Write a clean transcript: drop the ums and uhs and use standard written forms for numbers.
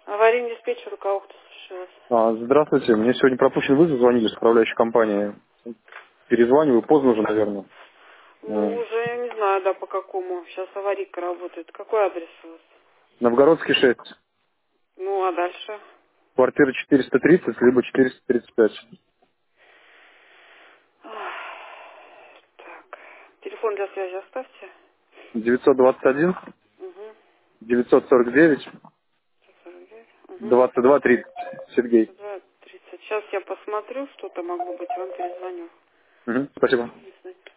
Аварийный диспетчер, у кого кто слушалась? Здравствуйте, мне сегодня пропущен вызов, звонили с управляющей компании. Перезваниваю, поздно уже, наверное. Ну, уже я не знаю, да, по какому. Сейчас аварийка работает. Какой адрес у вас? Новгородский 6, Ну, а дальше? квартира 430, либо 435. Ах, так. Телефон для связи оставьте. 921 Угу. 949 149. Угу. 22 30. Сергей. 2:30. Сейчас я посмотрю, что-то могло быть, вам перезвоню. Спасибо. До свидания.